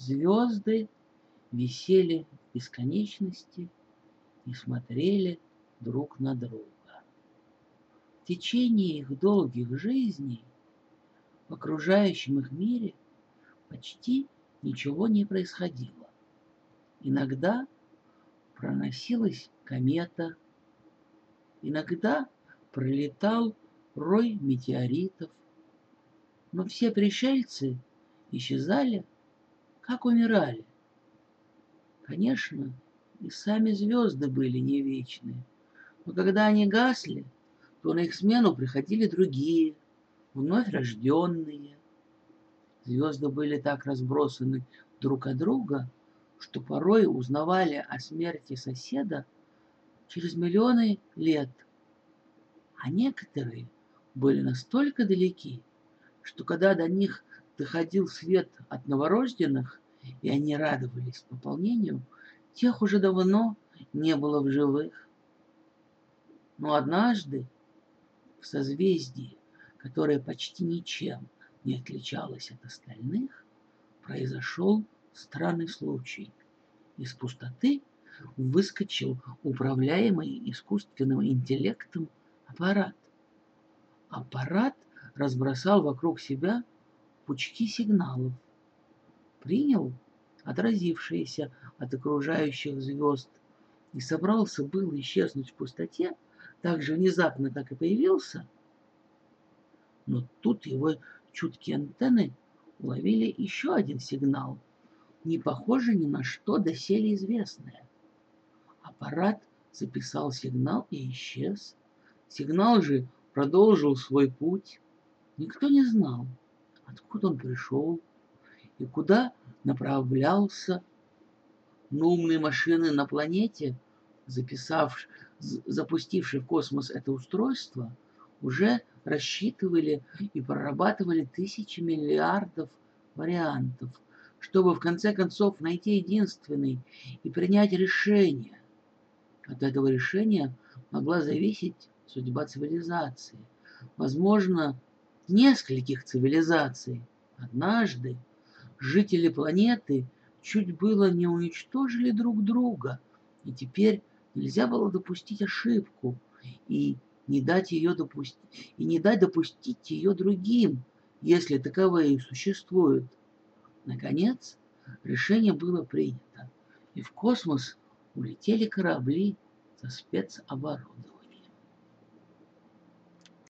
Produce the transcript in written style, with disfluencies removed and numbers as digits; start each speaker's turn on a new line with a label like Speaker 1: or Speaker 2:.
Speaker 1: Звезды висели в бесконечности и смотрели друг на друга. В течение их долгих жизней в окружающем их мире почти ничего не происходило. Иногда проносилась комета, иногда пролетал рой метеоритов, но все пришельцы исчезали, как умирали. Конечно, и сами звезды были не вечны, но когда они гасли, то на их смену приходили другие, вновь рожденные. Звезды были так разбросаны друг от друга, что порой узнавали о смерти соседа через миллионы лет, а некоторые были настолько далеки, что когда до них доходил свет от новорожденных, и они радовались пополнению, тех уже давно не было в живых. Но однажды в созвездии, которое почти ничем не отличалось от остальных, произошел странный случай. Из пустоты выскочил управляемый искусственным интеллектом аппарат. Аппарат разбросал вокруг себя пучки сигналов, принял отразившиеся от окружающих звезд и собрался было исчезнуть в пустоте, так же внезапно, как и появился, но тут его чуткие антенны уловили еще один сигнал, не похожий ни на что доселе известное. Аппарат записал сигнал и исчез. Сигнал же продолжил свой путь. Никто не знал, откуда он пришел и куда направлялся. Но умные машины на планете, запустившие в космос это устройство, уже рассчитывали и прорабатывали тысячи миллиардов вариантов, чтобы в конце концов найти единственный и принять решение. От этого решения могла зависеть судьба цивилизации. Возможно, нескольких цивилизаций. Однажды жители планеты чуть было не уничтожили друг друга, и теперь нельзя было допустить ошибку и не дать допустить ее другим, если таковые существуют. Наконец, решение было принято, и в космос улетели корабли со спецоборудованием.